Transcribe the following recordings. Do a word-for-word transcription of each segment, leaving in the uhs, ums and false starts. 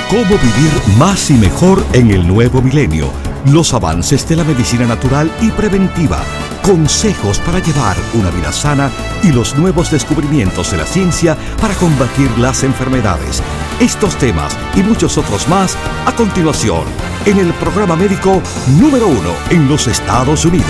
Cómo vivir más y mejor en el nuevo milenio. Los avances de la medicina natural y preventiva. Consejos para llevar una vida sana y los nuevos descubrimientos de la ciencia para combatir las enfermedades. Estos temas y muchos otros más a continuación en el programa médico número uno en los Estados Unidos.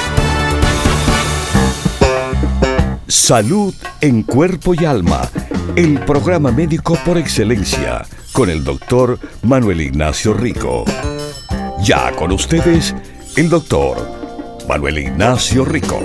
Salud en cuerpo y alma. El programa médico por excelencia con el doctor Manuel Ignacio Rico. Ya con ustedes, el doctor Manuel Ignacio Rico.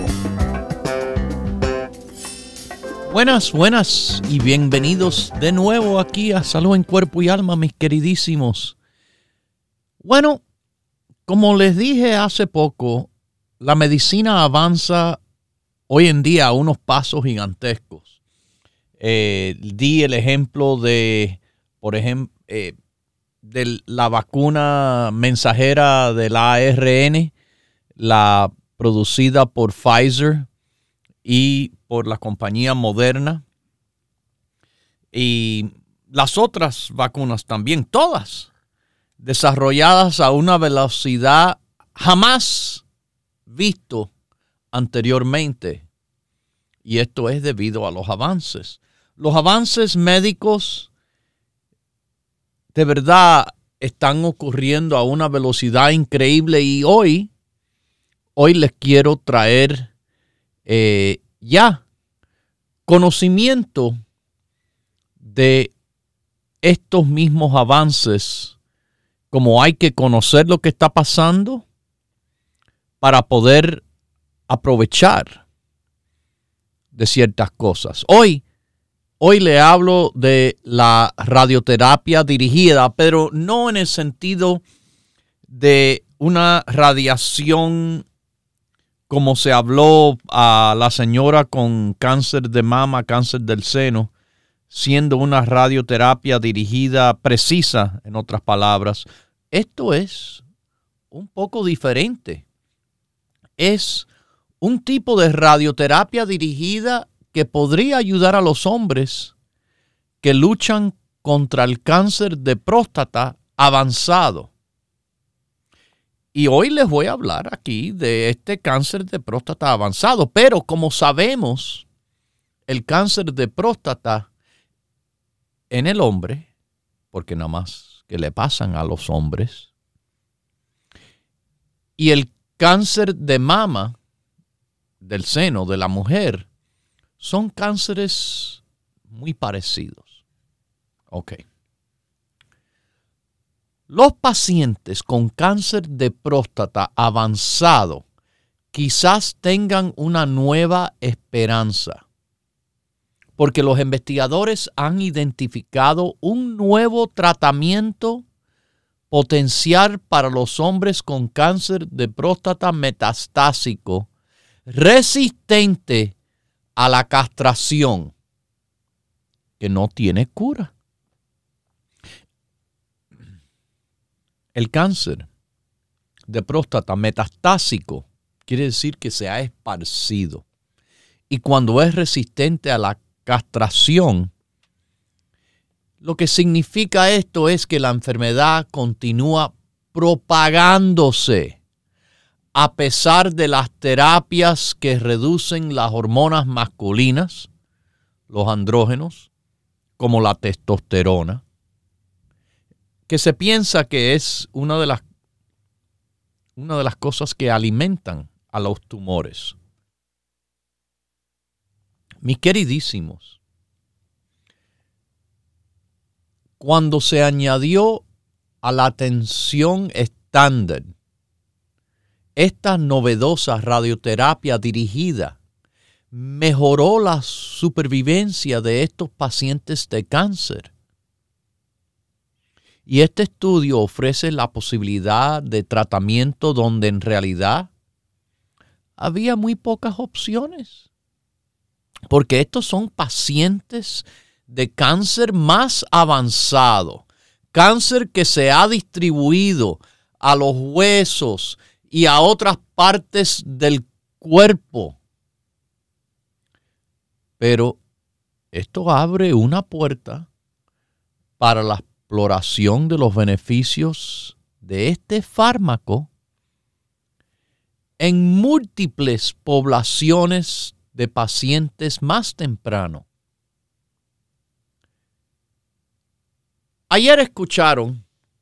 Buenas, buenas y bienvenidos de nuevo aquí a Salud en Cuerpo y Alma, mis queridísimos. Bueno, como les dije hace poco, la medicina avanza hoy en día a unos pasos gigantescos. Eh, di el ejemplo de, por ejemplo, eh, de la vacuna mensajera del A R N, la producida por Pfizer y por la compañía Moderna, y las otras vacunas también, todas desarrolladas a una velocidad jamás visto anteriormente. Y esto es debido a los avances. Los avances médicos de verdad están ocurriendo a una velocidad increíble y hoy, hoy les quiero traer eh, ya conocimiento de estos mismos avances, como hay que conocer lo que está pasando para poder aprovechar de ciertas cosas. Hoy, hoy le hablo de la radioterapia dirigida, pero no en el sentido de una radiación como se habló a la señora con cáncer de mama, cáncer del seno, siendo una radioterapia dirigida precisa, en otras palabras. Esto es un poco diferente. Es un tipo de radioterapia dirigida que podría ayudar a los hombres que luchan contra el cáncer de próstata avanzado. Y hoy les voy a hablar aquí de este cáncer de próstata avanzado. Pero como sabemos, el cáncer de próstata en el hombre, porque nada más que le pasan a los hombres, y el cáncer de mama, del seno de la mujer, son cánceres muy parecidos. Ok. Los pacientes con cáncer de próstata avanzado quizás tengan una nueva esperanza, porque los investigadores han identificado un nuevo tratamiento potencial para los hombres con cáncer de próstata metastásico resistente a la castración, que no tiene cura. El cáncer de próstata metastásico quiere decir que se ha esparcido. Y cuando es resistente a la castración, lo que significa esto es que la enfermedad continúa propagándose a pesar de las terapias que reducen las hormonas masculinas, los andrógenos, como la testosterona, que se piensa que es una de las, una de las cosas que alimentan a los tumores. Mis queridísimos, cuando se añadió a la atención estándar esta novedosa radioterapia dirigida, mejoró la supervivencia de estos pacientes de cáncer. Y este estudio ofrece la posibilidad de tratamiento donde en realidad había muy pocas opciones. Porque estos son pacientes de cáncer más avanzado, cáncer que se ha distribuido a los huesos y a otras partes del cuerpo. Pero esto abre una puerta para las exploración de los beneficios de este fármaco en múltiples poblaciones de pacientes más temprano. Ayer escucharon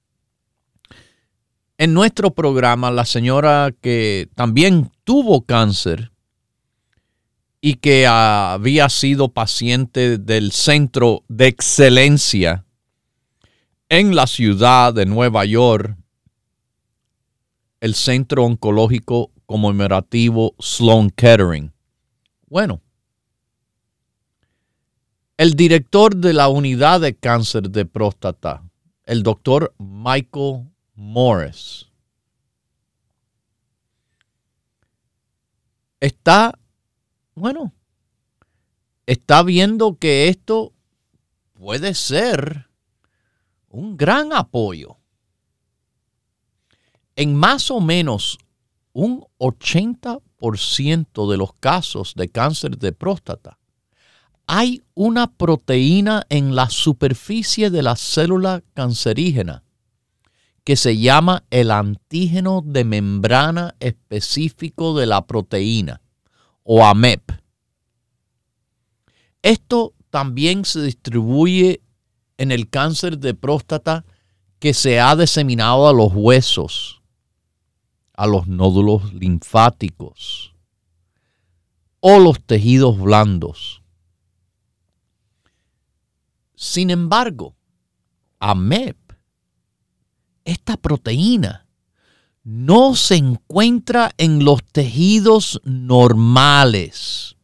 en nuestro programa la señora que también tuvo cáncer y que había sido paciente del Centro de Excelencia en la ciudad de Nueva York, el Centro Oncológico Conmemorativo Sloan Kettering. Bueno, el director de la unidad de cáncer de próstata, el doctor Michael Morris, está, bueno, está viendo que esto puede ser un gran apoyo. En más o menos un ochenta por ciento de los casos de cáncer de próstata, hay una proteína en la superficie de la célula cancerígena que se llama el antígeno de membrana específico de la proteína, o A M E P. Esto también se distribuye en el cáncer de próstata que se ha diseminado a los huesos, a los nódulos linfáticos o los tejidos blandos. Sin embargo, A M E P, esta proteína, no se encuentra en los tejidos normales,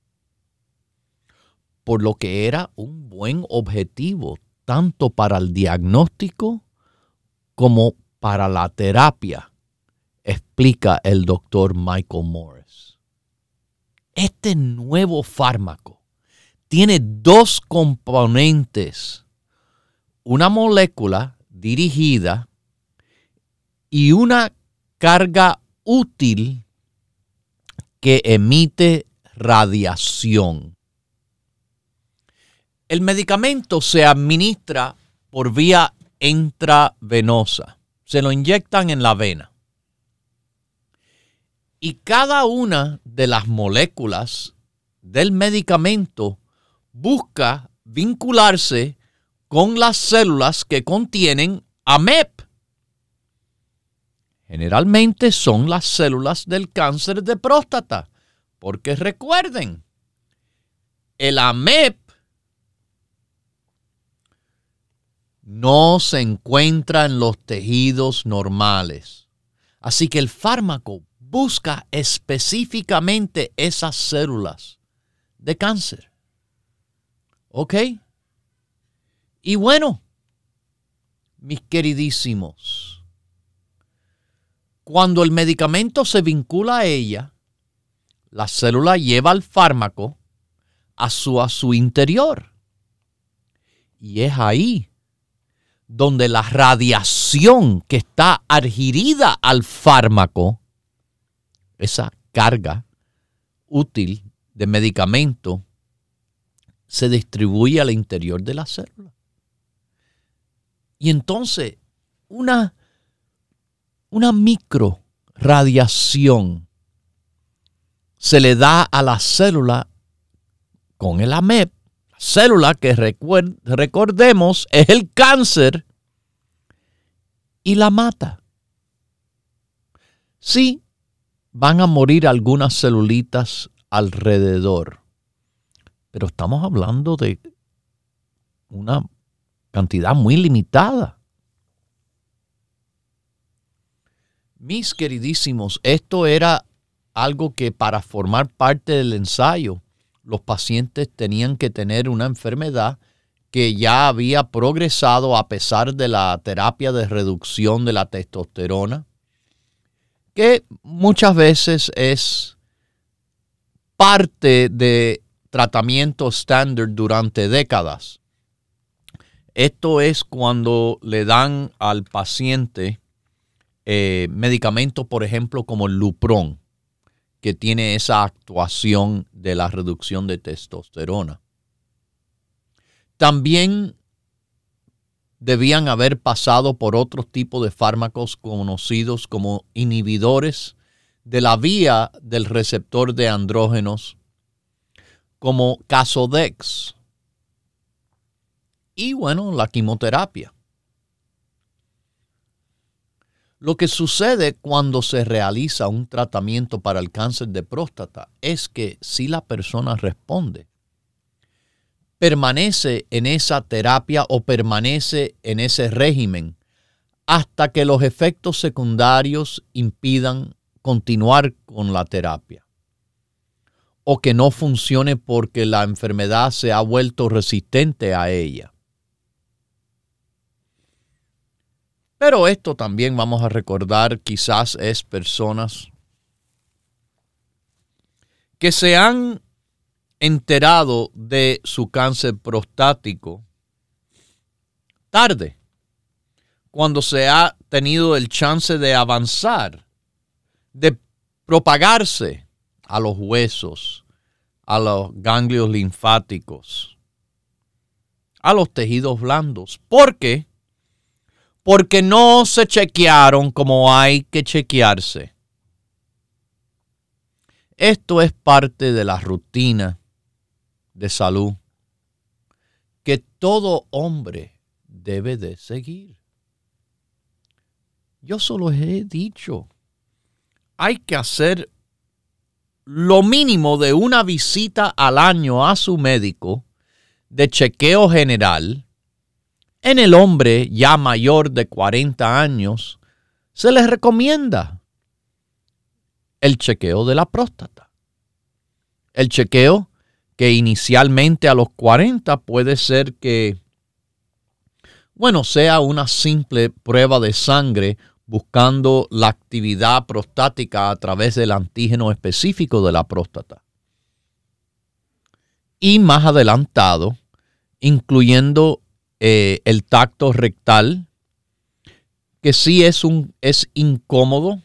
por lo que era un buen objetivo tanto para el diagnóstico como para la terapia, explica el doctor Michael Morris. Este nuevo fármaco tiene dos componentes, una molécula dirigida y una carga útil que emite radiación. El medicamento se administra por vía intravenosa. Se lo inyectan en la vena. Y cada una de las moléculas del medicamento busca vincularse con las células que contienen A M E P. Generalmente son las células del cáncer de próstata, porque recuerden, el A M E P no se encuentra en los tejidos normales. Así que el fármaco busca específicamente esas células de cáncer. ¿Ok? Y bueno, mis queridísimos, cuando el medicamento se vincula a ella, la célula lleva el fármaco a su, a su interior. Y es ahí donde la radiación que está adherida al fármaco, esa carga útil de medicamento, se distribuye al interior de la célula. Y entonces, una, una microradiación se le da a la célula con el A M E P. Célula que recuerd, recordemos es el cáncer, y la mata. Sí, van a morir algunas celulitas alrededor, pero estamos hablando de una cantidad muy limitada. Mis queridísimos, esto era algo que para formar parte del ensayo, los pacientes tenían que tener una enfermedad que ya había progresado a pesar de la terapia de reducción de la testosterona, que muchas veces es parte de tratamiento estándar durante décadas. Esto es cuando le dan al paciente eh, medicamentos, por ejemplo, como el Lupron, que tiene esa actuación de la reducción de testosterona. También debían haber pasado por otros tipos de fármacos conocidos como inhibidores de la vía del receptor de andrógenos, como Casodex. Y bueno, la quimioterapia. Lo que sucede cuando se realiza un tratamiento para el cáncer de próstata es que si la persona responde, permanece en esa terapia o permanece en ese régimen hasta que los efectos secundarios impidan continuar con la terapia o que no funcione porque la enfermedad se ha vuelto resistente a ella. Pero esto también vamos a recordar, quizás es personas que se han enterado de su cáncer prostático tarde, cuando se ha tenido el chance de avanzar, de propagarse a los huesos, a los ganglios linfáticos, a los tejidos blandos. ¿Por qué? Porque no se chequearon como hay que chequearse. Esto es parte de la rutina de salud que todo hombre debe de seguir. Yo solo he dicho, hay que hacer lo mínimo de una visita al año a su médico de chequeo general. En el hombre ya mayor de cuarenta años se les recomienda el chequeo de la próstata. El chequeo que inicialmente a los cuarenta puede ser que, bueno, sea una simple prueba de sangre buscando la actividad prostática a través del antígeno específico de la próstata. Y más adelantado, incluyendo eh, el tacto rectal, que sí es, un, es incómodo,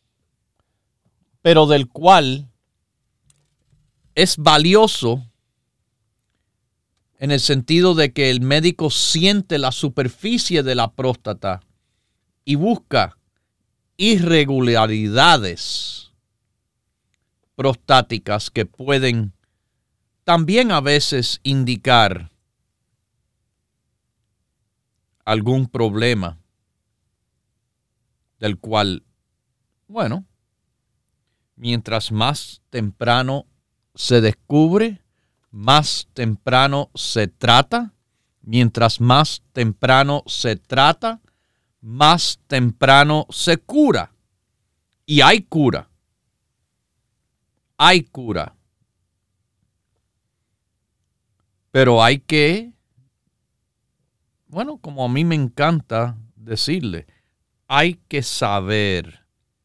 pero del cual es valioso en el sentido de que el médico siente la superficie de la próstata y busca irregularidades prostáticas que pueden también a veces indicar algún problema del cual, bueno, mientras más temprano se descubre, más temprano se trata. Mientras más temprano se trata, más temprano se cura. Y hay cura. Hay cura. Pero hay que, bueno, como a mí me encanta decirle, hay que saber.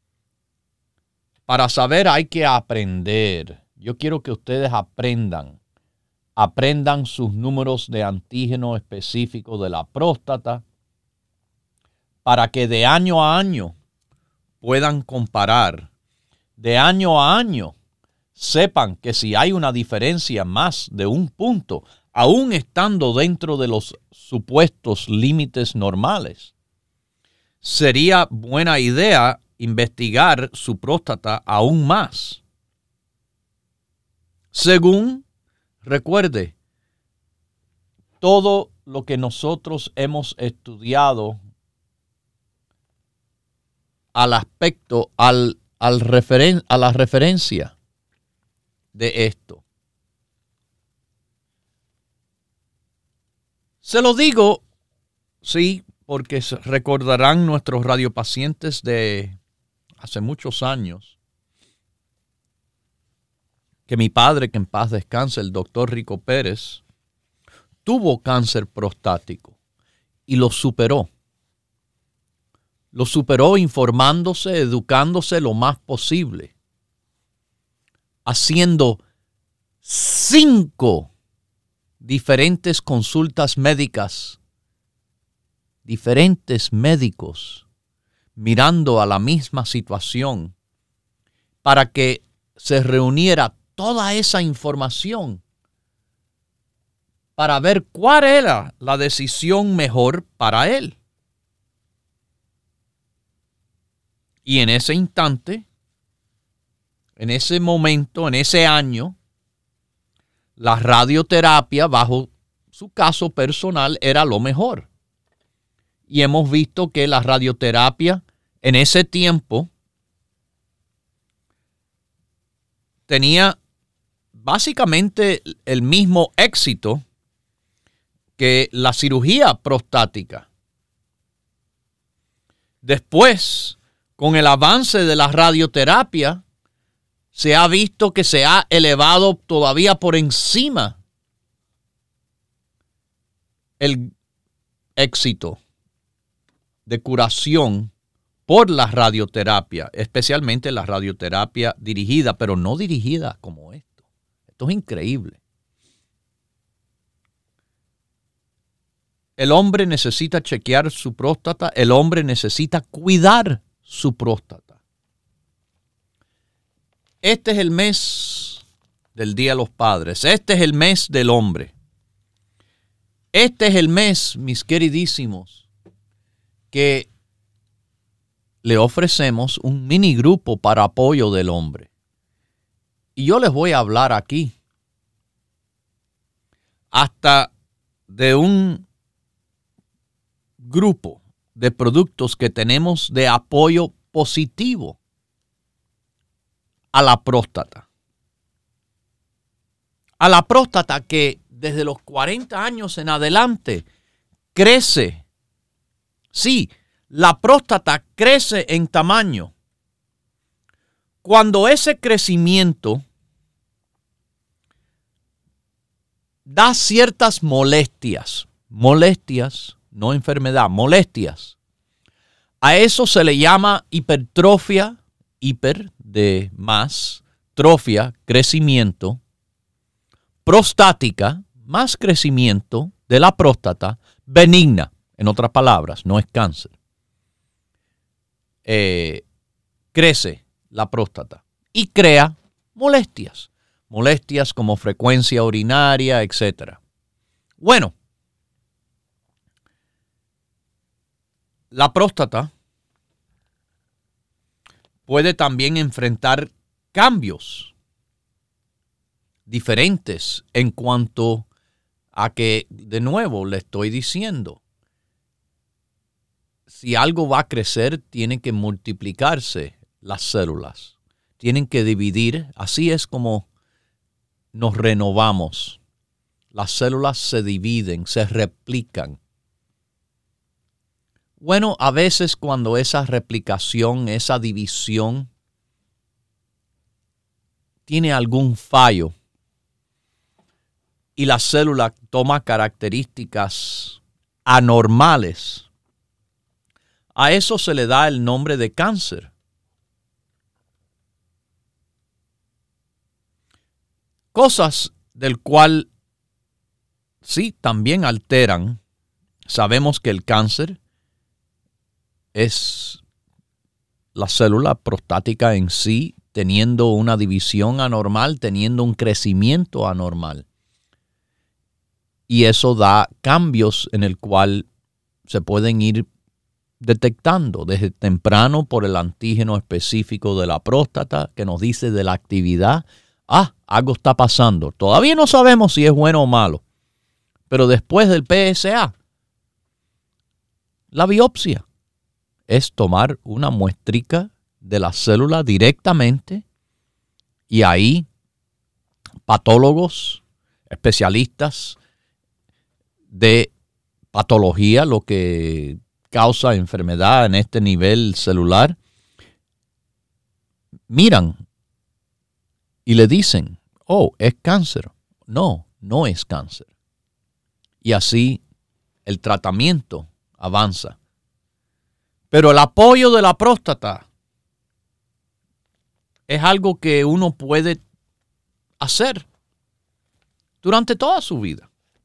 Para saber hay que aprender. Yo quiero que ustedes aprendan. Aprendan sus números de antígeno específicos de la próstata para que de año a año puedan comparar. De año a año sepan que si hay una diferencia más de un punto, aún estando dentro de los supuestos límites normales, sería buena idea investigar su próstata aún más. Según, recuerde, todo lo que nosotros hemos estudiado al aspecto, al, al referen, a la referencia de esto. Se lo digo, sí, porque recordarán nuestros radiopacientes de hace muchos años que mi padre, que en paz descanse, el doctor Rico Pérez, tuvo cáncer prostático y lo superó. Lo superó informándose, educándose lo más posible, haciendo cinco diferentes consultas médicas, diferentes médicos, mirando a la misma situación para que se reuniera toda esa información para ver cuál era la decisión mejor para él. Y en ese instante, en ese momento, en ese año, la radioterapia, bajo su caso personal, era lo mejor. Y hemos visto que la radioterapia en ese tiempo tenía básicamente el mismo éxito que la cirugía prostática. Después, con el avance de la radioterapia, se ha visto que se ha elevado todavía por encima el éxito de curación por la radioterapia, especialmente la radioterapia dirigida, pero no dirigida como esto. Esto es increíble. El hombre necesita chequear su próstata, el hombre necesita cuidar su próstata. Este es el mes del Día de los Padres. Este es el mes del hombre. Este es el mes, mis queridísimos, que le ofrecemos un mini grupo para apoyo del hombre. Y yo les voy a hablar aquí hasta de un grupo de productos que tenemos de apoyo positivo a la próstata. A la próstata que desde los cuarenta años en adelante crece. Sí, la próstata crece en tamaño. Cuando ese crecimiento da ciertas molestias, molestias, no enfermedad, molestias, a eso se le llama hipertrofia, hiper de más, trofia, crecimiento, prostática, más crecimiento de la próstata, benigna, en otras palabras, no es cáncer. Eh, crece la próstata y crea molestias, molestias como frecuencia urinaria, etcétera. Bueno, la próstata puede también enfrentar cambios diferentes en cuanto a que, de nuevo, le estoy diciendo, si algo va a crecer, tiene que multiplicarse las células. Tienen que dividir. Así es como nos renovamos. Las células se dividen, se replican. Bueno, a veces cuando esa replicación, esa división, tiene algún fallo y la célula toma características anormales, a eso se le da el nombre de cáncer. Cosas del cual sí también alteran. Sabemos que el cáncer es la célula prostática en sí teniendo una división anormal, teniendo un crecimiento anormal. Y eso da cambios en el cual se pueden ir detectando desde temprano por el antígeno específico de la próstata que nos dice de la actividad. Ah, algo está pasando. Todavía no sabemos si es bueno o malo. Pero después del P S A, la biopsia es tomar una muestrica de la célula directamente y ahí patólogos, especialistas de patología, lo que causa enfermedad en este nivel celular, miran y le dicen, oh, es cáncer. No, no es cáncer. Y así el tratamiento avanza. Pero el apoyo de la próstata es algo que uno puede hacer durante toda su vida.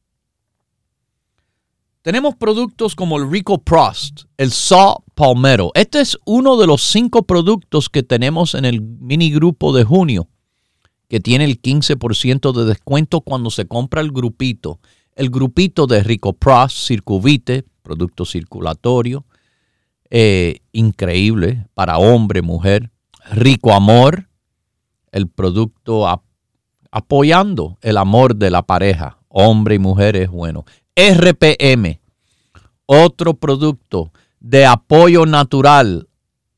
Tenemos productos como el Rico Prost, el Saw Palmetto. Este es uno de los cinco productos que tenemos en el mini grupo de junio, que tiene el quince por ciento de descuento cuando se compra el grupito. el grupito de Rico Pros, Circuvite, producto circulatorio, eh, increíble para hombre, mujer. Rico Amor, el producto ap- apoyando el amor de la pareja, hombre y mujer es bueno. R P M, otro producto de apoyo natural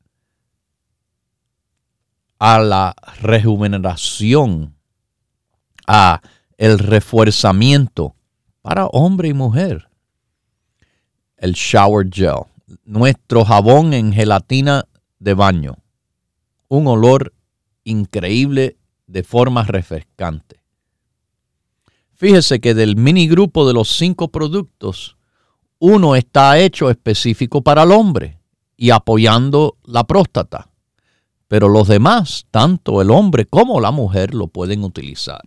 a la rejuvenación, a el refuerzamiento para hombre y mujer. El Shower Gel, nuestro jabón en gelatina de baño, un olor increíble de forma refrescante. Fíjese que del mini grupo de los cinco productos, uno está hecho específico para el hombre y apoyando la próstata. Pero los demás, tanto el hombre como la mujer, lo pueden utilizar.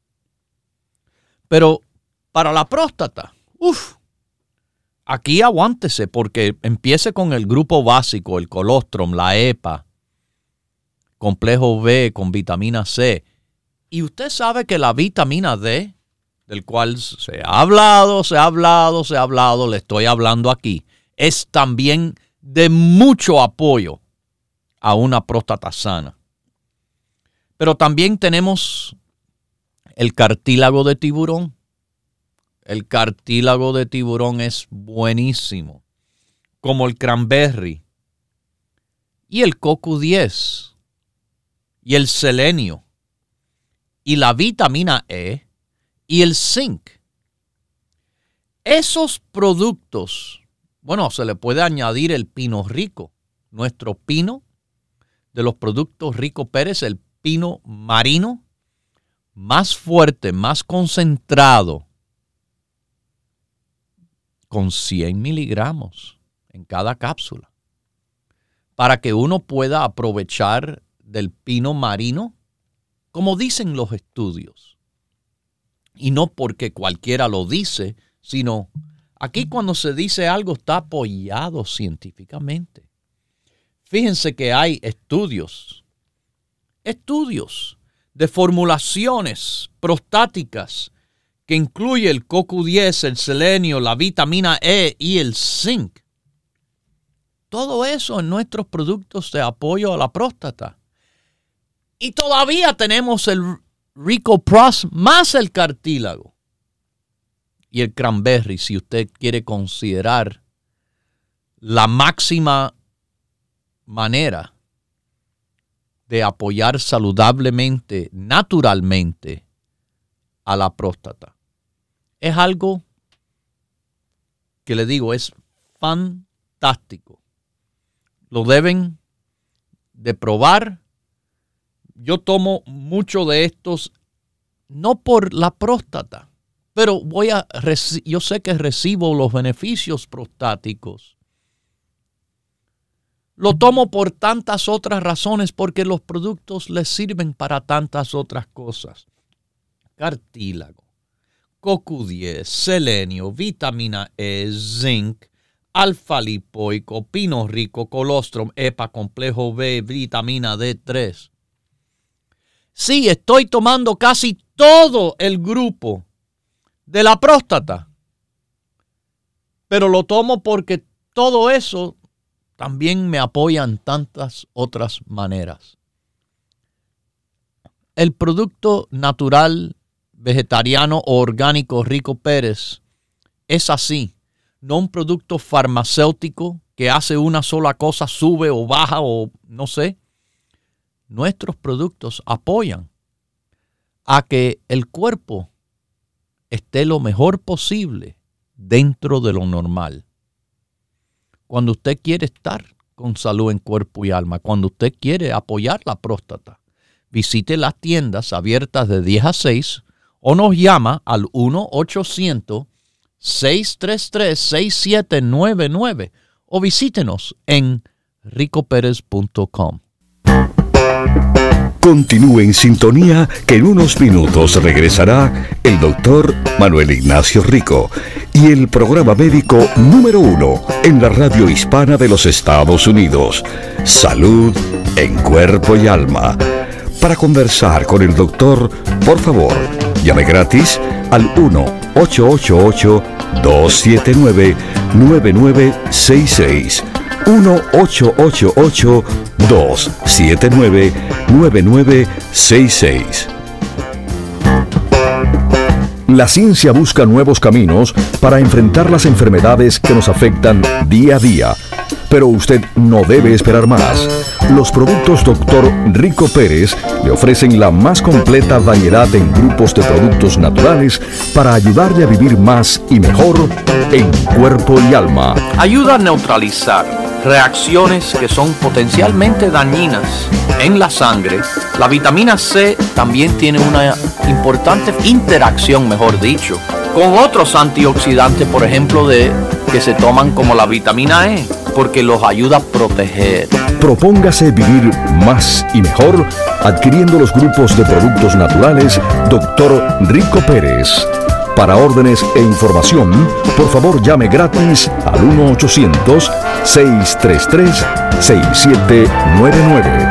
Pero para la próstata, uff, aquí aguántese porque empiece con el grupo básico, el colostrum, la E P A, complejo B con vitamina C. Y usted sabe que la vitamina D, del cual se ha hablado, se ha hablado, se ha hablado, le estoy hablando aquí, es también de mucho apoyo a una próstata sana. Pero también tenemos el cartílago de tiburón. El cartílago de tiburón es buenísimo, como el cranberry y el C O Q diez y el selenio y la vitamina E y el zinc. Esos productos, bueno, se le puede añadir el pino rico, nuestro pino de los productos Rico Pérez, el pino marino, más fuerte, más concentrado, con cien miligramos en cada cápsula, para que uno pueda aprovechar del pino marino, como dicen los estudios. Y no porque cualquiera lo dice, sino aquí cuando se dice algo está apoyado científicamente. Fíjense que hay estudios, estudios de formulaciones prostáticas que incluye el C O Q diez, el selenio, la vitamina E y el zinc. Todo eso en nuestros productos de apoyo a la próstata. Y todavía tenemos el Rico Pros más el cartílago y el cranberry, si usted quiere considerar la máxima manera de apoyar saludablemente, naturalmente a la próstata. Es algo que le digo, es fantástico. Lo deben de probar. Yo tomo mucho de estos, no por la próstata, pero voy a reci- yo sé que recibo los beneficios prostáticos. Lo tomo por tantas otras razones, porque los productos les sirven para tantas otras cosas. Cartílago, C O Q diez, selenio, vitamina E, zinc, alfa lipoico, pino rico, colostrum, E P A, complejo B, vitamina D tres. Sí, estoy tomando casi todo el grupo de la próstata, pero lo tomo porque todo eso también me apoya en tantas otras maneras. El producto natural, vegetariano o orgánico Rico Pérez es así, no un producto farmacéutico que hace una sola cosa, sube o baja o no sé. Nuestros productos apoyan a que el cuerpo esté lo mejor posible dentro de lo normal. Cuando usted quiere estar con salud en cuerpo y alma, cuando usted quiere apoyar la próstata, visite las tiendas abiertas de diez a seis o nos llama al uno ochocientos, seis tres tres, seis siete nueve nueve o visítenos en rico pérez punto com. Continúe en sintonía que en unos minutos regresará el doctor Manuel Ignacio Rico y el programa médico número uno en la radio hispana de los Estados Unidos, Salud en Cuerpo y Alma. Para conversar con el doctor, por favor, llame gratis al uno ocho ocho ocho, dos siete nueve, nueve nueve seis seis. uno ocho ocho ocho, dos siete nueve, nueve nueve seis seis. La ciencia busca nuevos caminos para enfrentar las enfermedades que nos afectan día a día. Pero usted no debe esperar más. Los productos doctor Rico Pérez le ofrecen la más completa variedad en grupos de productos naturales para ayudarle a vivir más y mejor en cuerpo y alma. Ayuda a neutralizar reacciones que son potencialmente dañinas en la sangre. La vitamina C también tiene una importante interacción, mejor dicho, con otros antioxidantes, por ejemplo, de que se toman como la vitamina E, porque los ayuda a proteger. Propóngase vivir más y mejor adquiriendo los grupos de productos naturales doctor Rico Pérez. Para órdenes e información, por favor llame gratis al uno ochocientos, seis tres tres, seis siete nueve nueve.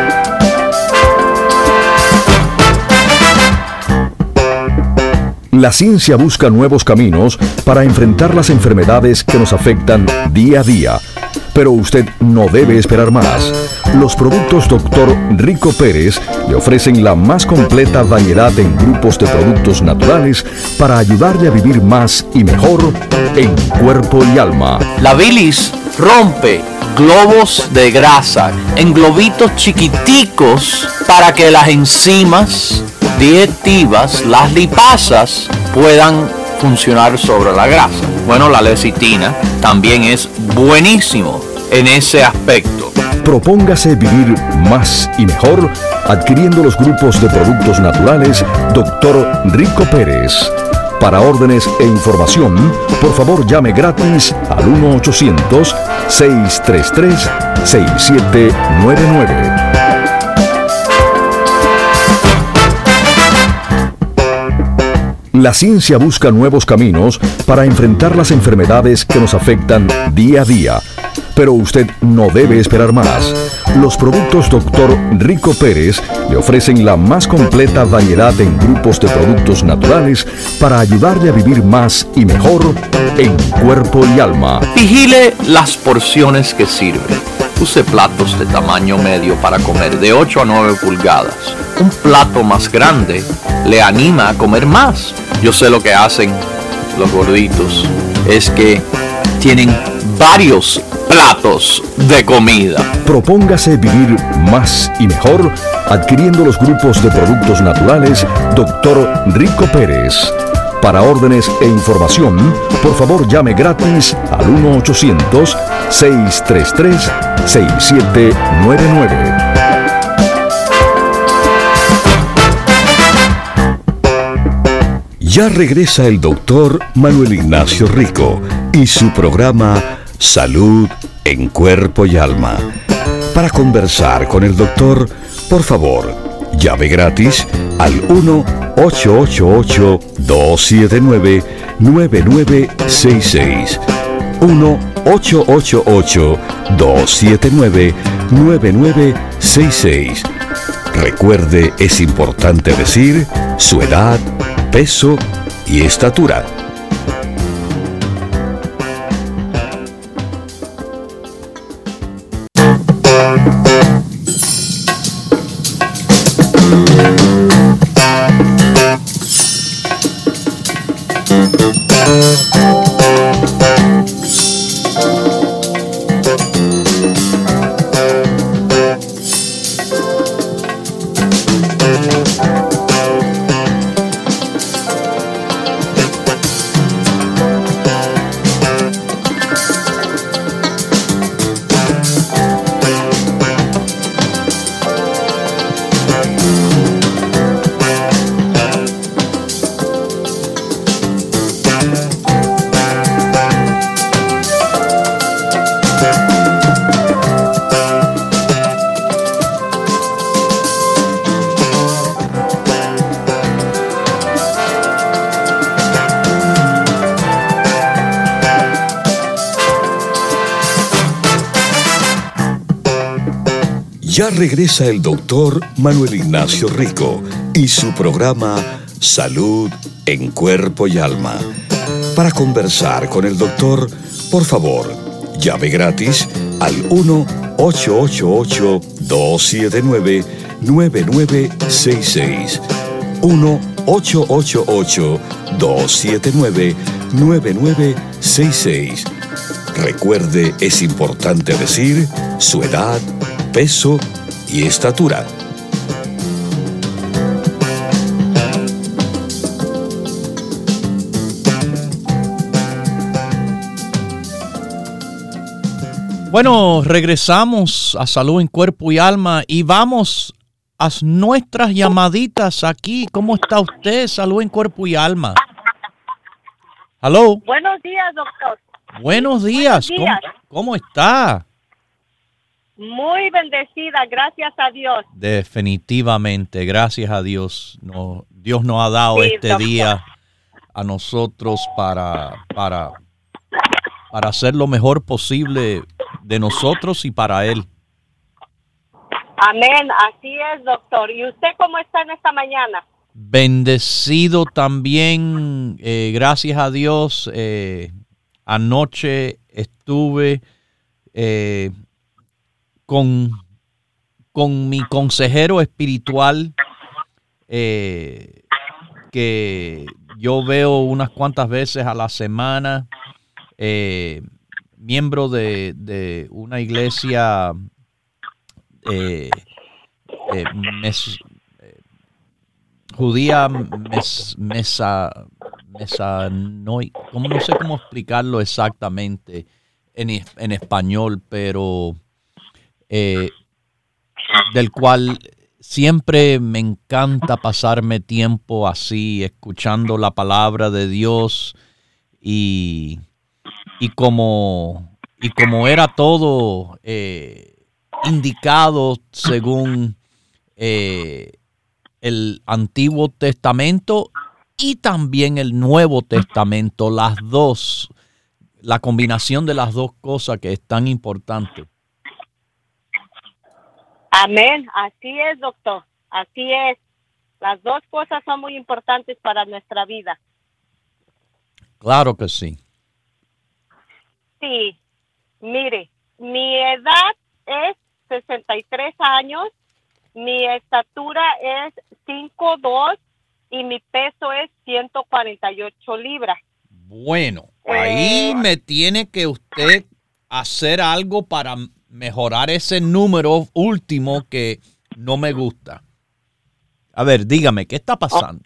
La ciencia busca nuevos caminos para enfrentar las enfermedades que nos afectan día a día. Pero usted no debe esperar más. Los productos doctor Rico Pérez le ofrecen la más completa variedad en grupos de productos naturales para ayudarle a vivir más y mejor en cuerpo y alma. La bilis rompe globos de grasa en globitos chiquiticos para que las enzimas digestivas, las lipasas, puedan funcionar sobre la grasa. Bueno, la lecitina también es buenísimo en ese aspecto. Propóngase vivir más y mejor adquiriendo los grupos de productos naturales doctor Rico Pérez. Para órdenes e información, por favor llame gratis al uno ochocientos, seis tres tres, seis siete nueve nueve. La ciencia busca nuevos caminos para enfrentar las enfermedades que nos afectan día a día. Pero usted no debe esperar más. Los productos doctor Rico Pérez le ofrecen la más completa variedad en grupos de productos naturales para ayudarle a vivir más y mejor en cuerpo y alma. Vigile las porciones que sirve. Use platos de tamaño medio para comer, de ocho a nueve pulgadas. Un plato más grande le anima a comer más. Yo sé lo que hacen los gorditos, es que tienen varios platos de comida. Propóngase vivir más y mejor adquiriendo los grupos de productos naturales doctor Rico Pérez. Para órdenes e información, por favor llame gratis al uno ochocientos, seis tres tres, seis siete nueve nueve. Ya regresa el doctor Manuel Ignacio Rico y su programa Salud en Cuerpo y Alma. Para conversar con el doctor, por favor, llame gratis al uno ocho ocho ocho, dos siete nueve, nueve nueve seis seis. uno ocho ocho ocho, dos siete nueve, nueve nueve seis seis. Recuerde, es importante decir su edad, peso y estatura. Ya regresa el doctor Manuel Ignacio Rico y su programa Salud en Cuerpo y Alma. Para conversar con el doctor, por favor, llame gratis al uno ocho ocho ocho, dos siete nueve, nueve nueve seis seis. uno ocho ocho ocho, dos siete nueve, nueve nueve seis seis. Recuerde, es importante decir su edad, peso y estatura. Bueno, regresamos a Salud en Cuerpo y Alma y vamos a nuestras llamaditas aquí. ¿Cómo está usted? Salud en Cuerpo y Alma. ¿Aló? Buenos días, doctor. Buenos días. Buenos días. ¿Cómo, cómo está? Muy bendecida, gracias a Dios. Definitivamente, gracias a Dios. No, Dios nos ha dado Sí, este doctor. día a nosotros para, para, para hacer lo mejor posible de nosotros y para Él. Amén, así es, doctor. ¿Y usted cómo está en esta mañana? Bendecido también, eh, gracias a Dios. Eh, anoche estuve eh, con, con mi consejero espiritual, eh, que yo veo unas cuantas veces a la semana, eh, miembro de, de una iglesia eh, eh, mes, eh, judía mes, mesa, mesanoi, como no sé cómo explicarlo exactamente en, en español, pero eh, del cual siempre me encanta pasarme tiempo así, escuchando la palabra de Dios y, y como y como era todo eh, indicado según eh, el Antiguo Testamento y también el Nuevo Testamento, las dos, la combinación de las dos cosas que es tan importante. Amén, así es, doctor. Así es. Las dos cosas son muy importantes para nuestra vida. Claro que sí. Sí, mire, mi edad es sesenta y tres años, mi estatura es cinco dos y mi peso es ciento cuarenta y ocho libras. Bueno, ahí Eh, me tiene que usted hacer algo para mejorar ese número último que no me gusta. A ver, dígame, ¿qué está pasando?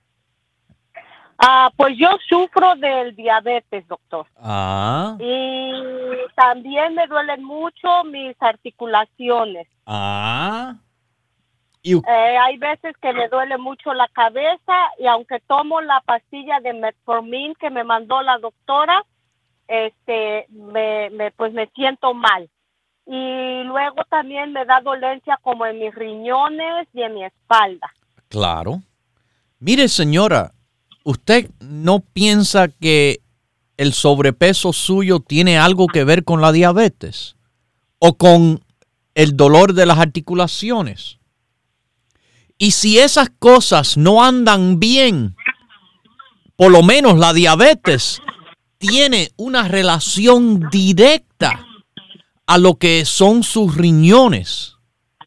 Ah, pues yo sufro del diabetes, doctor. Ah, Y también me duelen mucho mis articulaciones. ah. Y, Eh, hay veces que me duele mucho la cabeza y aunque tomo la pastilla de Metformin que me mandó la doctora, este, me, me, pues me siento mal. Y luego también me da dolencia como en mis riñones y en mi espalda. claro. Mire, señora, ¿usted no piensa que el sobrepeso suyo tiene algo que ver con la diabetes o con el dolor de las articulaciones? Y si esas cosas no andan bien, por lo menos la diabetes tiene una relación directa a lo que son sus riñones.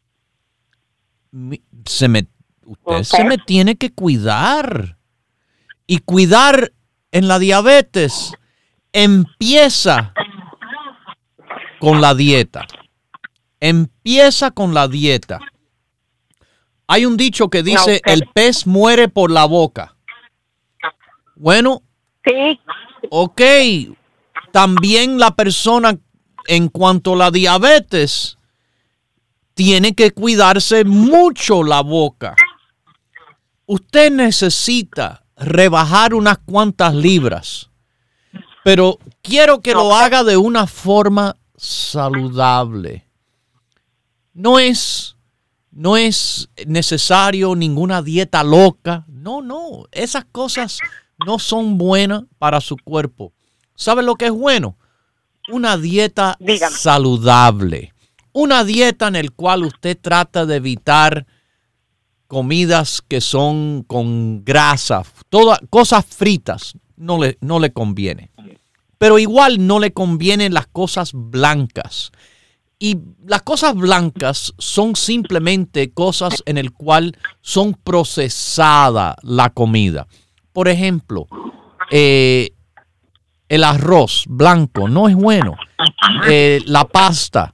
Mi- Se me, usted Ok. se me tiene que cuidar. Y cuidar en la diabetes empieza con la dieta. Empieza con la dieta. Hay un dicho que dice, Ok. el pez muere por la boca. Bueno, Sí, ok. También la persona, en cuanto a la diabetes, tiene que cuidarse mucho la boca. Usted necesita rebajar unas cuantas libras, pero quiero que lo haga de una forma saludable. No es, no es necesario ninguna dieta loca. No, no, esas cosas no son buenas para su cuerpo. ¿Sabe lo que es bueno? Una dieta Dígame. saludable. Una dieta en la cual usted trata de evitar comidas que son con grasa, todas cosas fritas, no le, no le conviene. Pero igual no le convienen las cosas blancas. Y las cosas blancas son simplemente cosas en el cual son procesada la comida. Por ejemplo, eh, el arroz blanco no es bueno. Eh, la pasta,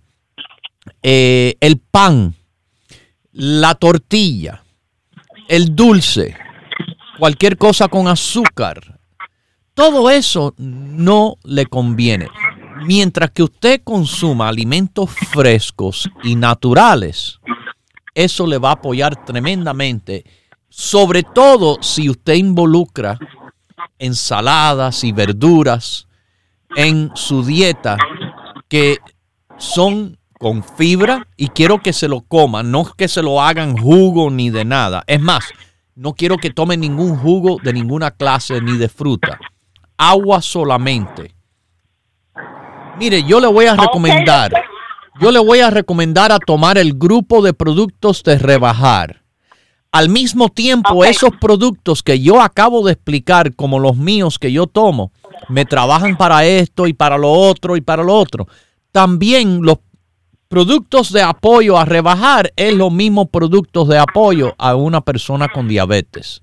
eh, el pan, la tortilla, el dulce, cualquier cosa con azúcar. Todo eso no le conviene. Mientras que usted consuma alimentos frescos y naturales, eso le va a apoyar tremendamente. Sobre todo si usted involucra ensaladas y verduras en su dieta que son con fibra, y quiero que se lo coman, no que se lo hagan jugo ni de nada. Es más, no quiero que tomen ningún jugo de ninguna clase ni de fruta. Agua solamente. Mire, yo le voy a recomendar, yo le voy a recomendar a tomar el grupo de productos de Rebajar. Al mismo tiempo, okay, esos productos que yo acabo de explicar, como los míos que yo tomo, me trabajan para esto y para lo otro y para lo otro. También los productos de apoyo a Rebajar es los mismos productos de apoyo a una persona con diabetes.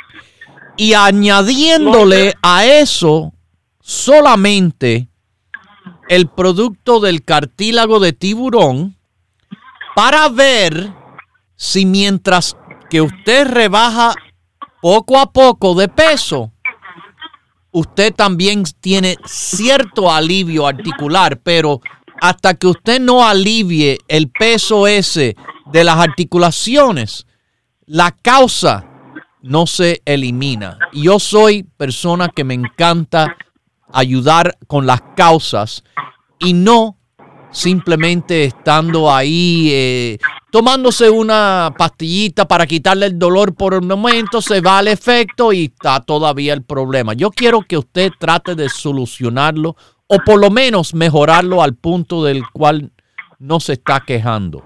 Y añadiéndole a eso solamente el producto del cartílago de tiburón para ver si mientras que usted rebaja poco a poco de peso, usted también tiene cierto alivio articular, pero hasta que usted no alivie el peso ese de las articulaciones, la causa no se elimina. Y yo soy persona que me encanta ayudar con las causas y no simplemente estando ahí eh, tomándose una pastillita para quitarle el dolor por el momento, se va el efecto y está todavía el problema. Yo quiero que usted trate de solucionarlo o por lo menos mejorarlo al punto del cual no se está quejando.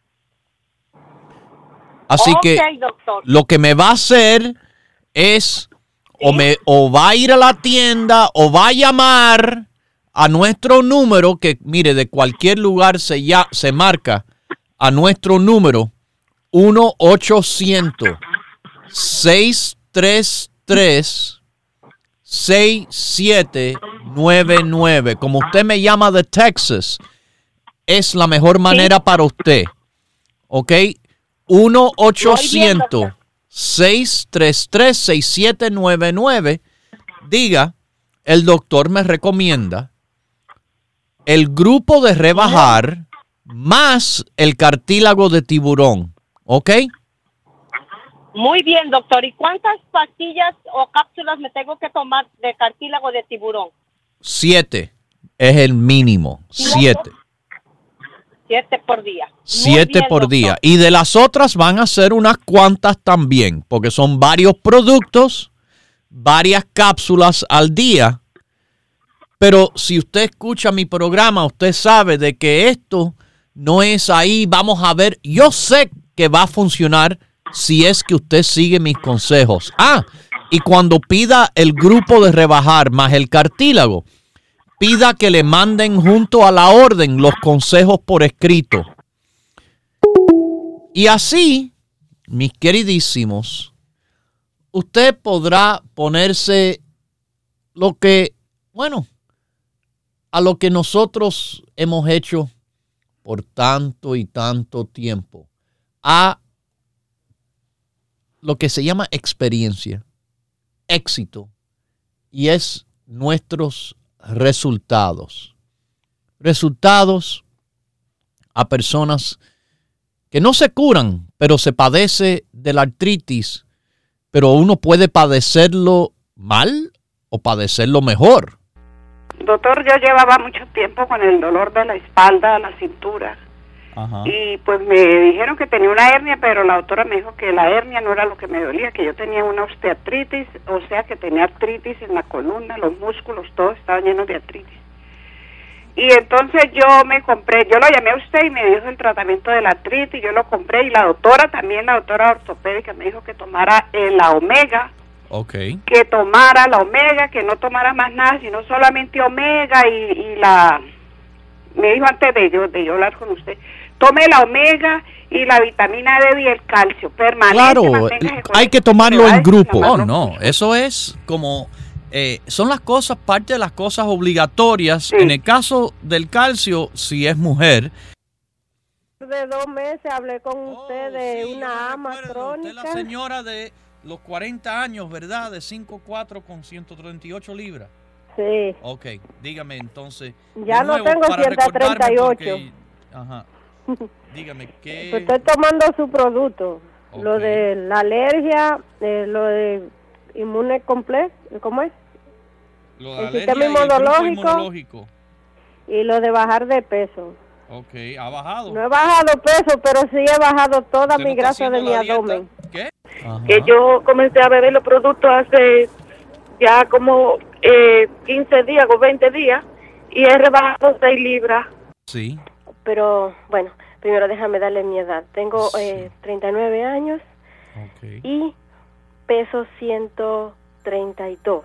Así okay, que doctor, lo que me va a hacer es o, me, o va a ir a la tienda o va a llamar a nuestro número, que mire, de cualquier lugar se, ya, se marca a nuestro número uno ochocientos, seis tres tres, seis siete nueve nueve. Como usted me llama de Texas, es la mejor manera ¿sí? para usted. ¿Ok? uno ochocientos, seis tres tres, seis siete nueve nueve. Diga, el doctor me recomienda el grupo de Rebajar más el cartílago de tiburón. ¿Ok? Muy bien, doctor. ¿Y cuántas pastillas o cápsulas me tengo que tomar de cartílago de tiburón? Siete. Es el mínimo. Siete. Siete por día. Siete bien, por doctor. día. Y de las otras van a ser unas cuantas también, porque son varios productos, varias cápsulas al día. Pero si usted escucha mi programa, usted sabe de que esto no es ahí, vamos a ver. Yo sé que va a funcionar si es que usted sigue mis consejos. Ah, y cuando pida el grupo de Rebajar más el cartílago, pida que le manden junto a la orden los consejos por escrito. Y así, mis queridísimos, usted podrá ponerse lo que, bueno, a lo que nosotros hemos hecho por tanto y tanto tiempo, a lo que se llama experiencia, éxito, y es nuestros resultados. Resultados a personas que no se curan, pero se padece de la artritis, pero uno puede padecerlo mal o padecerlo mejor. Doctor, yo llevaba mucho tiempo con el dolor de la espalda, la cintura. Ajá. Y pues me dijeron que tenía una hernia, pero la doctora me dijo que la hernia no era lo que me dolía, que yo tenía una osteoartritis, o sea que tenía artritis en la columna, los músculos, todos estaban llenos de artritis. Y entonces yo me compré, yo lo llamé a usted y me dijo el tratamiento de la artritis, yo lo compré y la doctora también, la doctora ortopédica me dijo que tomara eh, la omega, okay. que tomara la omega, que no tomara más nada, sino solamente omega y, y la, me dijo antes de yo, de yo hablar con usted, tome la omega y la vitamina D y el calcio permanente. Claro, hay que tomarlo en grupo. Oh, no, eso es como... Eh, son las cosas, parte de las cosas obligatorias. Sí. En el caso del calcio, si es mujer. De dos meses hablé con oh, usted de sí, una ama crónica. Usted es la señora de los cuarenta años, ¿verdad? De cinco cuatro con ciento treinta y ocho libras. Sí. Ok, dígame entonces. Ya no tengo ciento treinta y ocho. Porque, ajá. Dígame, ¿qué? Pues estoy tomando su producto. Okay. Lo de la alergia, eh, lo de inmune complejo, ¿cómo es? Lo de el sistema inmunológico, y inmunológico y lo de bajar de peso. Ok, ¿ha bajado? No he bajado peso, pero sí he bajado toda mi no grasa de mi abdomen. ¿Qué? Ajá. Que yo comencé a beber los productos hace ya como eh, quince días o veinte días y he rebajado seis libras. Sí. Pero bueno, primero déjame darle mi edad. Tengo sí. eh, treinta y nueve años okay. y peso ciento treinta y dos.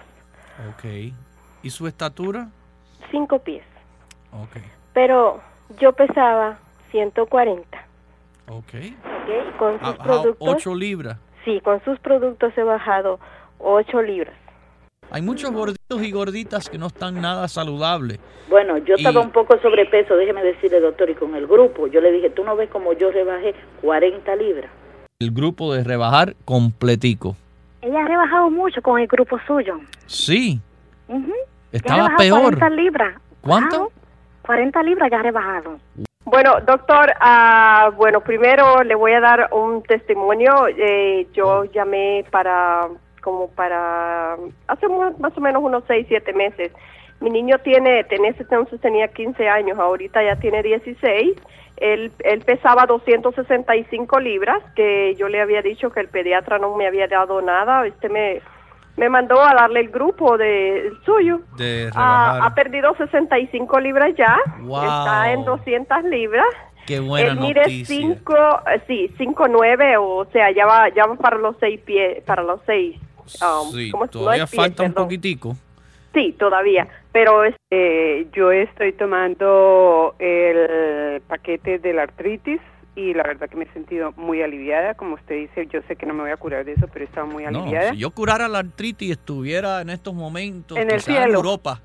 Ok. ¿Y su estatura? Cinco pies. Ok. Pero yo pesaba ciento cuarenta. Ok. Okay. Con sus ¿Ha productos. ocho libras? Sí, con sus productos he bajado ocho libras. Hay muchos gorditos y gorditas que no están nada saludables. Bueno, yo estaba y... un poco sobrepeso, déjeme decirle, doctor, y con el grupo, yo le dije, tú no ves como yo rebajé cuarenta libras. El grupo de rebajar completico. Ella ha rebajado mucho con el grupo suyo. Sí. Uh-huh. Estaba peor. cuarenta libras. ¿Cuánto? Wow. cuarenta libras ya ha rebajado. Bueno, doctor, uh, bueno, primero le voy a dar un testimonio. Eh, yo llamé para, como para, hace más o menos unos seis, siete meses. Mi niño tiene, en ese entonces tenía quince años, ahorita ya tiene dieciséis. Él, él pesaba doscientas sesenta y cinco libras, que yo le había dicho que el pediatra no me había dado nada. Este me, me mandó a darle el grupo de el suyo. De rebajar. Ha, ha perdido sesenta y cinco libras ya. Wow. Está en doscientas libras. Qué buena él mide noticia. cinco, sí, cinco nueve, o sea, ya va, ya va para los seis pies, para los seis. Um, sí, todavía no falta pies, un poquitico. Sí, todavía, pero este, yo estoy tomando el paquete de la artritis y la verdad que me he sentido muy aliviada. Como usted dice, yo sé que no me voy a curar de eso, pero he estado muy aliviada. No, si yo curara la artritis estuviera en estos momentos en el cielo. En Europa.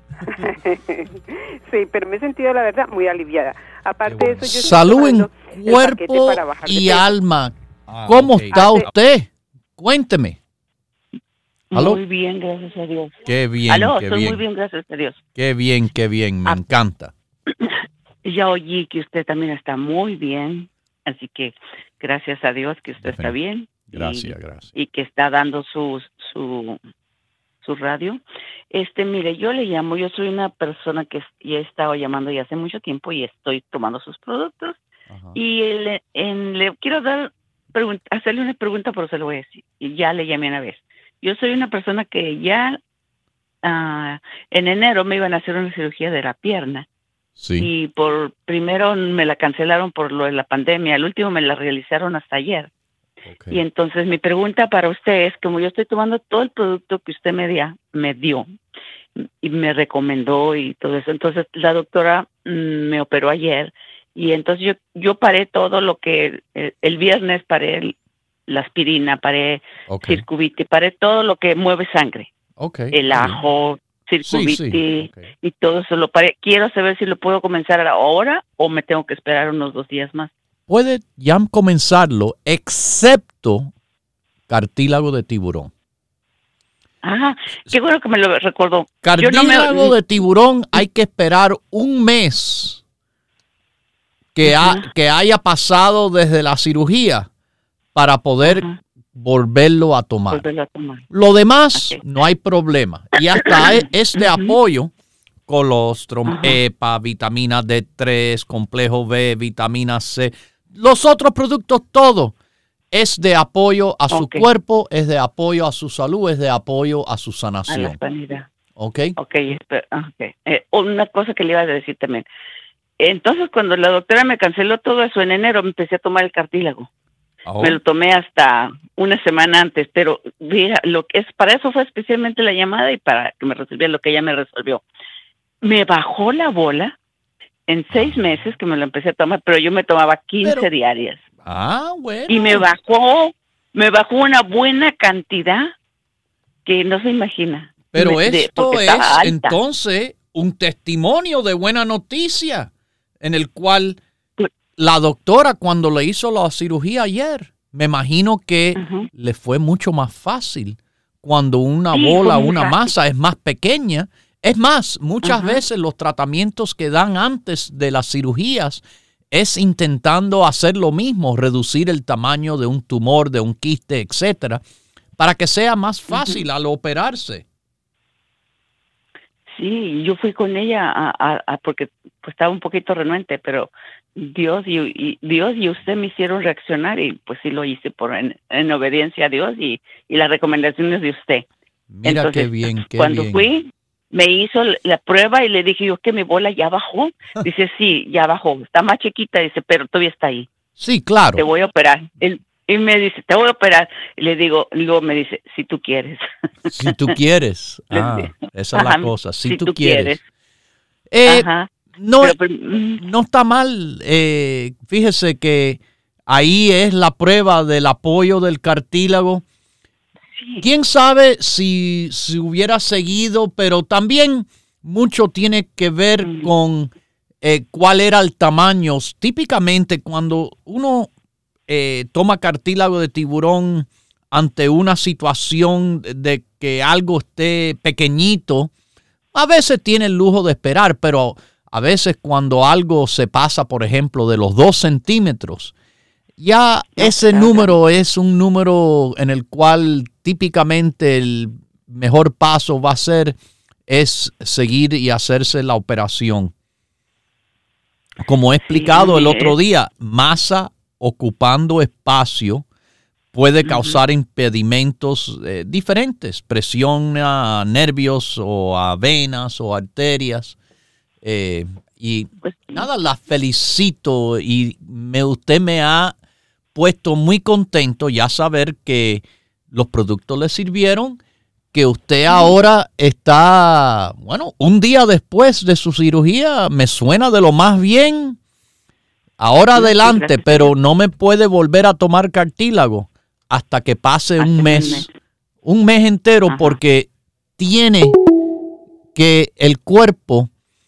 Sí, pero me he sentido la verdad muy aliviada. Aparte bueno. de eso, yo salud en cuerpo y alma. Ah, ¿Cómo okay. está usted? Cuénteme. ¿Aló? Muy bien, gracias a Dios. Qué bien, Aló, qué estoy bien. muy bien, gracias a Dios. Qué bien, qué bien, me ah, encanta. Ya oí que usted también está muy bien, así que gracias a Dios que usted está bien. Gracias, y, gracias. Y que está dando su, su, su radio. Este, mire, yo le llamo, yo soy una persona que ya he estado llamando ya hace mucho tiempo y estoy tomando sus productos. Ajá. Y le, en, le quiero dar, hacerle una pregunta, pero se lo voy a decir. Y ya le llamé una vez. Yo soy una persona que ya uh, en enero me iban a hacer una cirugía de la pierna. Sí. Y por primero me la cancelaron por lo de la pandemia. El último me la realizaron hasta ayer. Okay. Y entonces mi pregunta para usted es, como yo estoy tomando todo el producto que usted me, dia, me dio y me recomendó y todo eso. Entonces la doctora mm, me operó ayer y entonces yo, yo paré todo lo que el, el viernes paré el, la aspirina, paré okay. Circuviti, paré todo lo que mueve sangre. Okay. El ajo, Circuviti sí, sí. Okay. Y todo eso lo paré. Quiero saber si lo puedo comenzar ahora o me tengo que esperar unos dos días más. Puede ya comenzarlo, excepto cartílago de tiburón. Ah, qué bueno que me lo recordó. Cartílago no me... de tiburón hay que esperar un mes que, uh-huh. ha, que haya pasado desde la cirugía para poder uh-huh. volverlo a tomar. Volverlo a tomar. Lo demás okay. no hay problema. Y hasta es, es de uh-huh. apoyo. Colostrum, uh-huh. EPA, vitamina D tres, complejo B, vitamina C. Los otros productos, todo es de apoyo a su okay. cuerpo, es de apoyo a su salud, es de apoyo a su sanación. A la sanidad. Ok. Ok, espera, okay. Eh, una cosa que le iba a decir también. Entonces, cuando la doctora me canceló todo eso en enero, me empecé a tomar el cartílago. Oh. Me lo tomé hasta una semana antes, pero mira, lo que es para eso fue especialmente la llamada y para que me resolviera lo que ella me resolvió. Me bajó la bola en seis meses que me lo empecé a tomar, pero yo me tomaba quince pero, diarias. Ah, bueno. Y me bajó, me bajó una buena cantidad que no se imagina. Pero me, esto de, es entonces un testimonio de buena noticia en el cual la doctora cuando le hizo la cirugía ayer, me imagino que uh-huh. le fue mucho más fácil cuando una sí, bola, una fácil. masa es más pequeña. Es más, muchas uh-huh. veces los tratamientos que dan antes de las cirugías es intentando hacer lo mismo, reducir el tamaño de un tumor, de un quiste, etcétera, para que sea más fácil uh-huh. al operarse. Sí, yo fui con ella a, a, a porque pues, estaba un poquito renuente, pero Dios y, y Dios y usted me hicieron reaccionar y pues sí lo hice por en, en obediencia a Dios y, y las recomendaciones de usted. Mira Entonces, qué bien, qué cuando bien. fui, me hizo la prueba y le dije yo que mi bola ya bajó. Dice, sí, ya bajó. Está más chiquita, dice, pero todavía está ahí. Sí, claro. Te voy a operar. Él, y me dice, te voy a operar. Y le digo, luego me dice, si tú quieres. Si tú quieres. Ah, esa es la cosa. Si, si tú, tú quieres. quieres. Eh, Ajá. No, pero, pero, no está mal. Eh, fíjese que ahí es la prueba del apoyo del cartílago. Sí. ¿Quién sabe si, si hubiera seguido? Pero también mucho tiene que ver mm. con eh, cuál era el tamaño. Típicamente cuando uno eh, toma cartílago de tiburón ante una situación de que algo esté pequeñito, a veces tiene el lujo de esperar, pero a veces cuando algo se pasa, por ejemplo, de los dos centímetros, ya ese número es un número en el cual típicamente el mejor paso va a ser es seguir y hacerse la operación. Como he explicado el otro día, masa ocupando espacio puede causar uh-huh. impedimentos eh, diferentes, presión a nervios o a venas o arterias. Eh, y pues, nada, la felicito y me, usted me ha puesto muy contento ya saber que los productos le sirvieron, que usted ahora está, bueno, un día después de su cirugía, me suena de lo más bien. Ahora adelante, pero no me puede volver a tomar cartílago hasta que pase un mes, un mes entero, Ajá. porque tiene que el cuerpo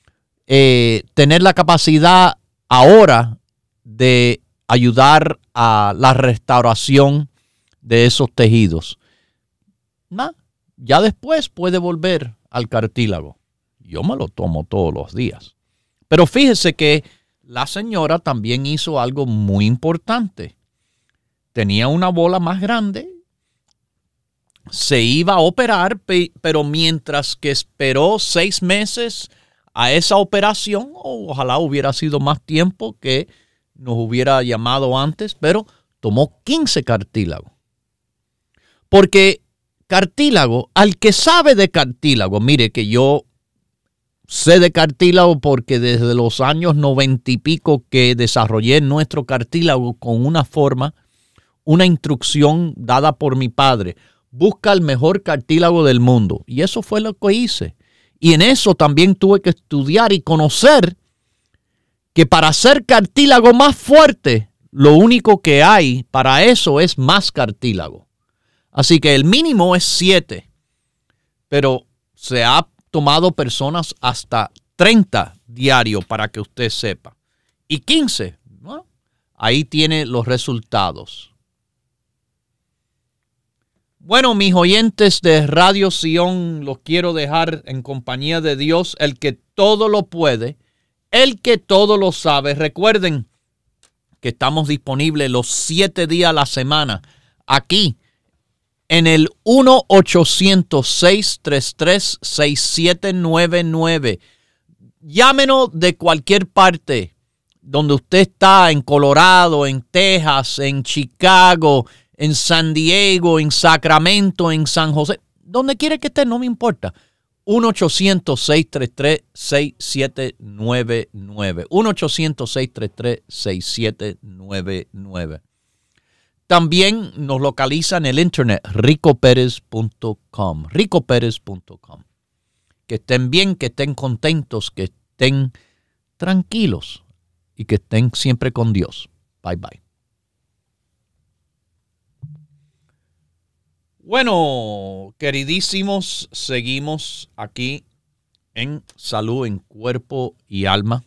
eh, tener la capacidad ahora de ayudar a la restauración de esos tejidos. Nah, ya después puede volver al cartílago. Yo me lo tomo todos los días. Pero fíjese que la señora también hizo algo muy importante. Tenía una bola más grande, se iba a operar, pero mientras que esperó seis meses a esa operación, ojalá hubiera sido más tiempo que nos hubiera llamado antes, pero tomó quince cartílagos. Porque cartílago, al que sabe de cartílago, mire que yo sé de cartílago porque desde los años noventa y pico que desarrollé nuestro cartílago con una forma, una instrucción dada por mi padre. Busca el mejor cartílago del mundo. Y eso fue lo que hice. Y en eso también tuve que estudiar y conocer que para hacer cartílago más fuerte, lo único que hay para eso es más cartílago. Así que el mínimo es siete. Pero se ha tomado personas hasta treinta diario para que usted sepa. Y quince, ¿no? Ahí tiene los resultados. Bueno, mis oyentes de Radio Sion, los quiero dejar en compañía de Dios, el que todo lo puede, el que todo lo sabe. Recuerden que estamos disponibles los siete días a la semana aquí en el uno ochocientos, seis tres tres, seis siete nueve nueve. Llámenos de cualquier parte donde usted está, en Colorado, en Texas, en Chicago, en San Diego, en Sacramento, en San José, donde quiera que esté, no me importa. uno ochocientos, seis tres tres, seis siete nueve nueve. uno ochocientos, seis tres tres, seis siete nueve nueve. También nos localiza en el internet rico pérez punto com. rico pérez punto com. Que estén bien, que estén contentos, que estén tranquilos y que estén siempre con Dios. Bye bye. Bueno, queridísimos, seguimos aquí en Salud en Cuerpo y Alma.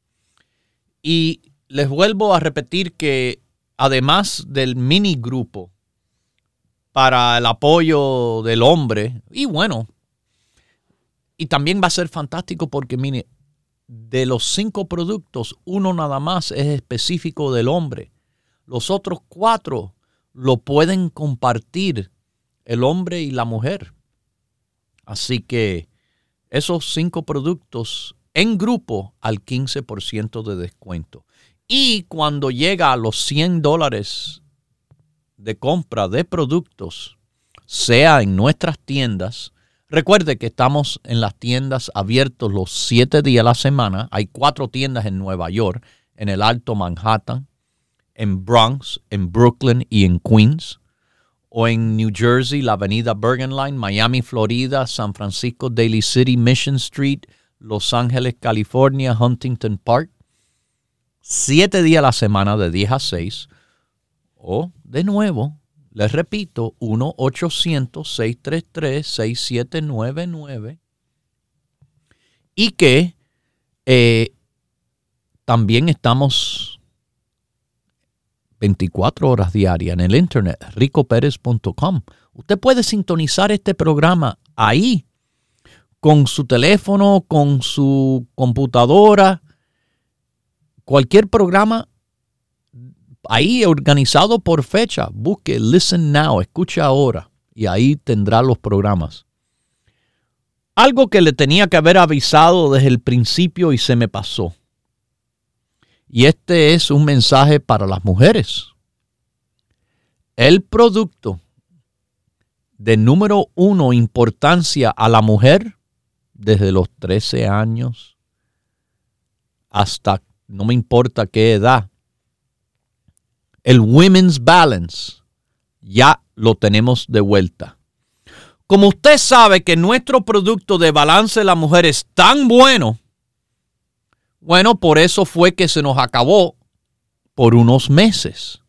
Y les vuelvo a repetir que además del mini grupo para el apoyo del hombre, y bueno, y también va a ser fantástico porque, mire, de los cinco productos, uno nada más es específico del hombre. Los otros cuatro lo pueden compartir el hombre y la mujer. Así que esos cinco productos en grupo al quince por ciento de descuento. Y cuando llega a los cien dólares de compra de productos, sea en nuestras tiendas, recuerde que estamos en las tiendas abiertos los siete días a la semana. Hay cuatro tiendas en Nueva York, en el Alto Manhattan, en Bronx, en Brooklyn y en Queens. O en New Jersey, la avenida Bergen Line, Miami, Florida, San Francisco, Daly City, Mission Street, Los Ángeles, California, Huntington Park. Siete días a la semana de diez a seis. O, de nuevo, les repito, uno ochocientos, seis tres tres, seis siete nueve nueve. Y que eh, también estamos veinticuatro horas diarias en el internet, rico pérez punto com. Usted puede sintonizar este programa ahí, con su teléfono, con su computadora, cualquier programa ahí organizado por fecha. Busque Listen Now, escucha ahora, y ahí tendrá los programas. Algo que le tenía que haber avisado desde el principio y se me pasó. Y este es un mensaje para las mujeres. El producto de número uno importancia a la mujer desde los trece años hasta no me importa qué edad. El Women's Balance ya lo tenemos de vuelta. Como usted sabe que nuestro producto de balance de la mujer es tan bueno, bueno, por eso fue que se nos acabó por unos meses.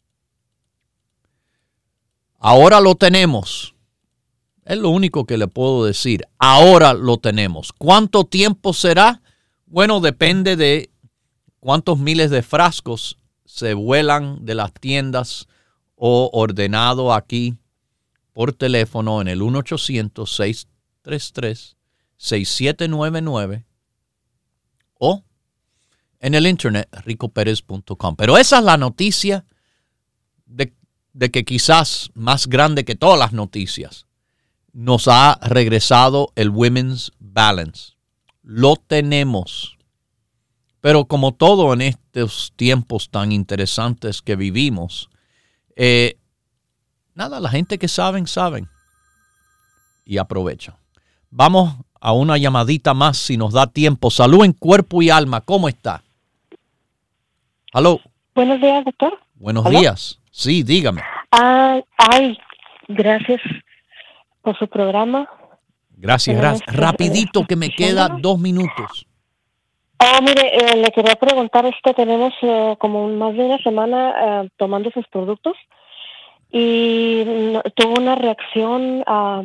Ahora lo tenemos. Es lo único que le puedo decir. Ahora lo tenemos. ¿Cuánto tiempo será? Bueno, depende de cuántos miles de frascos se vuelan de las tiendas o ordenado aquí por teléfono en el uno ochocientos, seis tres tres, seis siete nueve nueve o en el internet rico pérez punto com. Pero esa es la noticia de, de que quizás más grande que todas las noticias. Nos ha regresado el Women's Balance. Lo tenemos. Pero como todo en estos tiempos tan interesantes que vivimos, eh, nada, la gente que saben, saben y aprovechan. Vamos a una llamadita más si nos da tiempo. Salud en Cuerpo y Alma. ¿Cómo está? Aló. Buenos días, doctor. Buenos ¿Aló? días. Sí, dígame. Ah, ay, gracias por su programa. Gracias, gracias. Este, Rapidito que me queda escuchándolo. dos minutos. Oh, mire, eh, le quería preguntar, este, tenemos eh, como más de una semana eh, tomando sus productos y no, tuvo una reacción a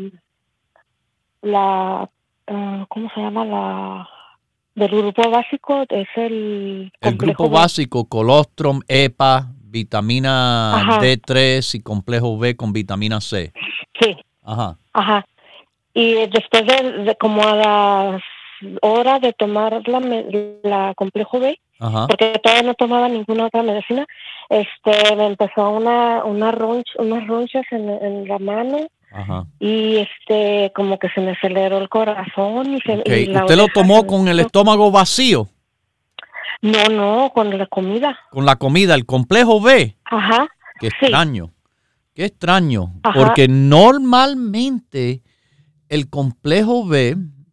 la, uh, ¿cómo se llama? La del grupo básico, es el... El grupo complejo básico, colostrum, E P A, vitamina Ajá. D tres y complejo B con vitamina C. B. Sí, Ajá. ajá. Y después de, de como a las horas de tomar la, me- la complejo B, Ajá. porque todavía no tomaba ninguna otra medicina, este, me empezó una, una ronch, unas ronchas en, en la mano Ajá. y este, como que se me aceleró el corazón y se Ok. y la ¿Usted lo oreja tomó se me con el hizo- estómago vacío? No, no, con la comida. Con la comida, el complejo B. Ajá. Qué Sí. extraño. Qué extraño. Ajá. Porque normalmente el complejo B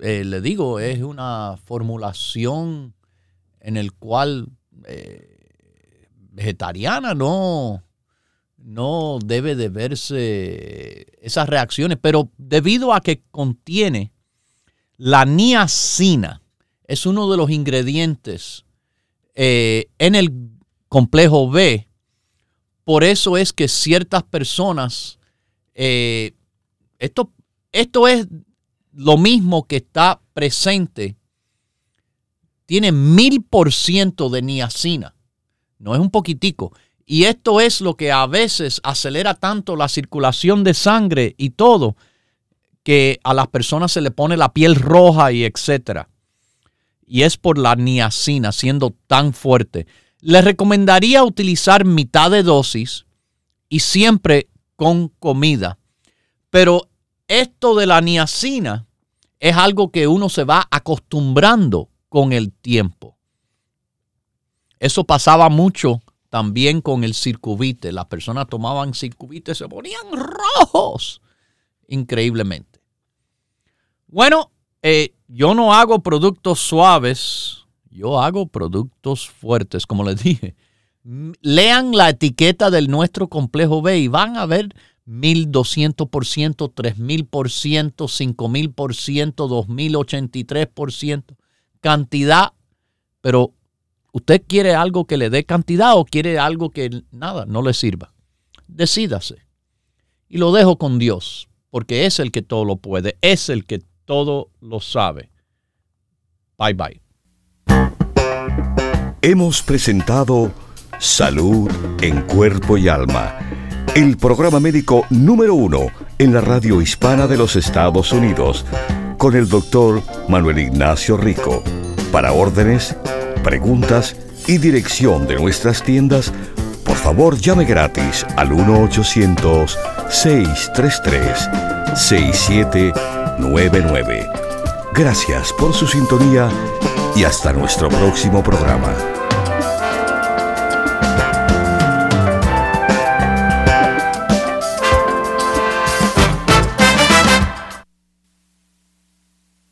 eh, le digo, es una formulación en el cual eh, vegetariana no, no debe de verse esas reacciones, pero debido a que contiene la niacina, es uno de los ingredientes eh, en el complejo B. Por eso es que ciertas personas, eh, esto, esto es lo mismo que está presente, tiene mil por ciento de niacina, no es un poquitico. Y esto es lo que a veces acelera tanto la circulación de sangre y todo, que a las personas se le pone la piel roja y etcétera. Y es por la niacina siendo tan fuerte. Les recomendaría utilizar mitad de dosis y siempre con comida. Pero esto de la niacina es algo que uno se va acostumbrando con el tiempo. Eso pasaba mucho también con el Circuvite. Las personas tomaban Circuvite y se ponían rojos increíblemente. Bueno, eh, yo no hago productos suaves. Yo hago productos fuertes, como les dije. Lean la etiqueta del nuestro complejo B y van a ver mil doscientos por ciento, tres mil por ciento, cinco mil por ciento, dos mil ochenta y tres por ciento. Cantidad, pero ¿usted quiere algo que le dé cantidad o quiere algo que nada, no le sirva? Decídase. Y lo dejo con Dios, porque es el que todo lo puede, es el que todo lo sabe. Bye, bye. Hemos presentado Salud en Cuerpo y Alma, el programa médico número uno en la radio hispana de los Estados Unidos, con el doctor Manuel Ignacio Rico. Para órdenes, preguntas y dirección de nuestras tiendas, por favor llame gratis al uno ochocientos, seis tres tres, seis siete nueve nueve. Gracias por su sintonía y hasta nuestro próximo programa.